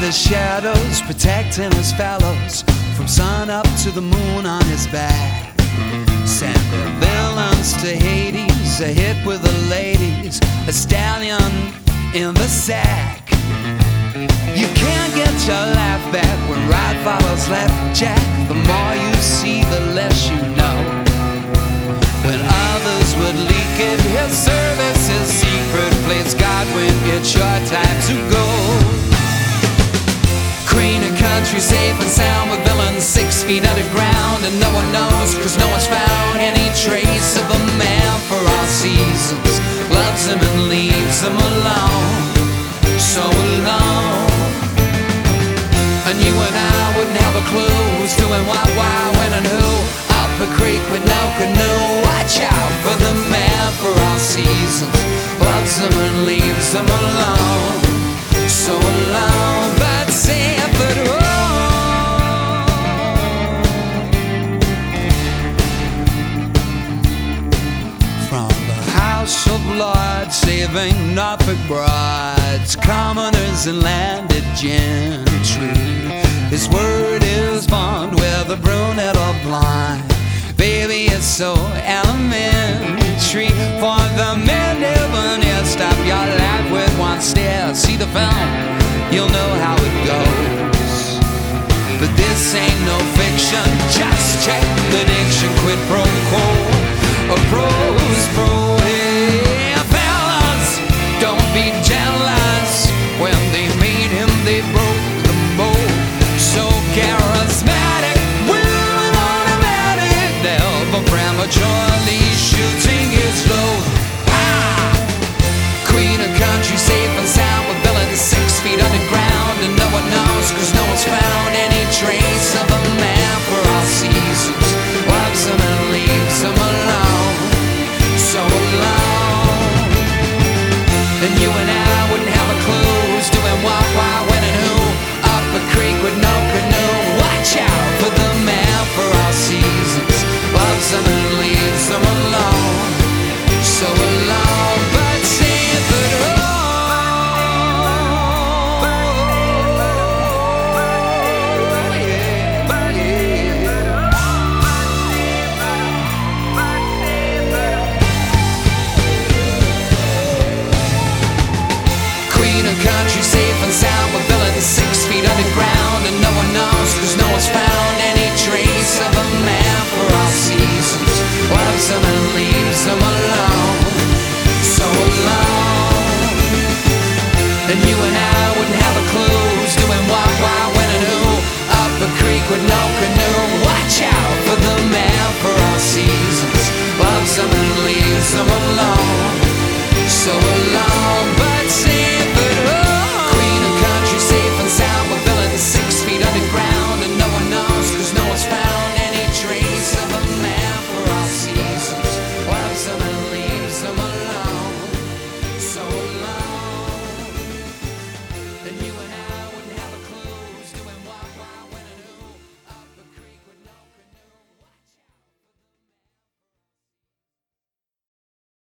the shadows, protecting his fellows from sun up to the moon on his back. Send the villains to Hades, a hit with the ladies, a stallion in the sack. You can't get your laugh back when right follows left, Jack. The more you see, the less you know. When others would leak it, his service is secret. Please God, when it's your time to go. Queen of country, safe and sound, with villains 6 feet underground, and no one knows, cause no one's found any trace of a man for all seasons. Loves him and leaves him alone, so alone. And you and I wouldn't have a clue who's doing what, why, when and who. Up a creek with no canoe, watch out for the man for all seasons. Loves him and leaves him alone, so alone, but safe at home. From the House of Lords, saving Norfolk brides, commoners and landed gentry. His word is bond, whether brunette or blind. Baby, it's so elementary. For the men never near, stop your life with one stare. See the film, you'll know how it goes. But this ain't no fiction, just check the diction. Quid pro quo, a pro's pro. Hey, fellas, don't be jealous. When they made him, they broke the mold. So charismatic, will an automatic, never prematurely shooting his load. Queen of country, safe and sound, with villains 6 feet underground, and no one knows, cause no one's found any trace of a man for all seasons. Loves him and leaves him alone, so alone. And you and I wouldn't have a clue who's doing what, why, when and who. Up a creek with no canoe, watch out for the man for all seasons. Loves him and leaves him alone, so alone, but safe at home. Queen of country, safe and sound, with